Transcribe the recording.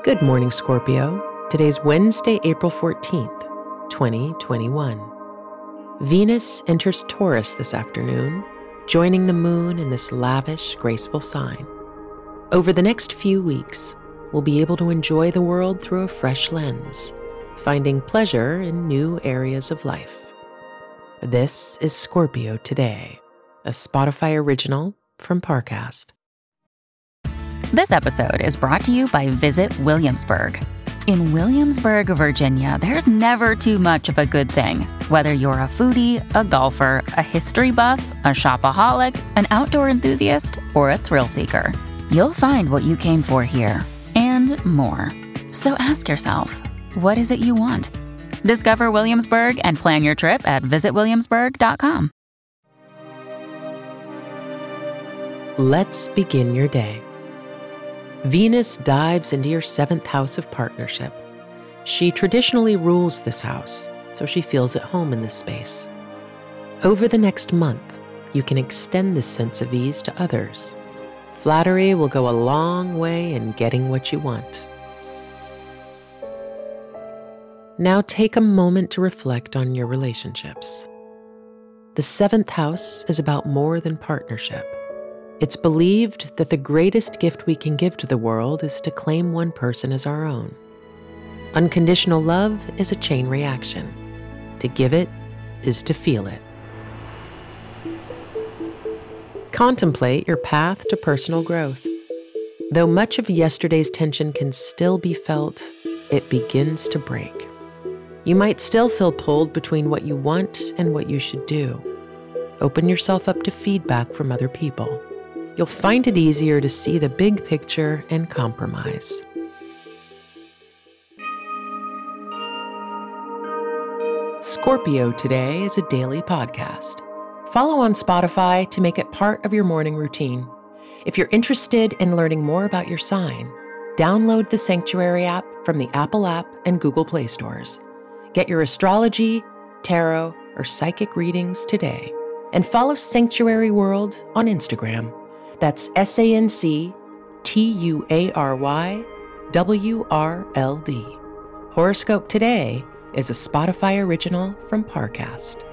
Good morning, Scorpio. Today's Wednesday, April 14th, 2021. Venus enters Taurus this afternoon, joining the moon in this lavish, graceful sign. Over the next few weeks, we'll be able to enjoy the world through a fresh lens, finding pleasure in new areas of life. This is Scorpio Today, a Spotify original from Parcast. This episode is brought to you by Visit Williamsburg. In Williamsburg, Virginia, there's never too much of a good thing. Whether you're a foodie, a golfer, a history buff, a shopaholic, an outdoor enthusiast, or a thrill seeker, you'll find what you came for here and more. So ask yourself, what is it you want? Discover Williamsburg and plan your trip at visitwilliamsburg.com. Let's begin your day. Venus dives into your 7th house of partnership. She traditionally rules this house, so she feels at home in this space. Over the next month, you can extend this sense of ease to others. Flattery will go a long way in getting what you want. Now take a moment to reflect on your relationships. The 7th house is about more than partnership. It's believed that the greatest gift we can give to the world is to claim one person as our own. Unconditional love is a chain reaction. To give it is to feel it. Contemplate your path to personal growth. Though much of yesterday's tension can still be felt, it begins to break. You might still feel pulled between what you want and what you should do. Open yourself up to feedback from other people. You'll find it easier to see the big picture and compromise. Scorpio Today is a daily podcast. Follow on Spotify to make it part of your morning routine. If you're interested in learning more about your sign, download the Sanctuary app from the Apple app and Google Play stores. Get your astrology, tarot, or psychic readings today. And follow Sanctuary World on Instagram. That's SANCTUARYWRLD. Horoscope Today is a Spotify original from Parcast.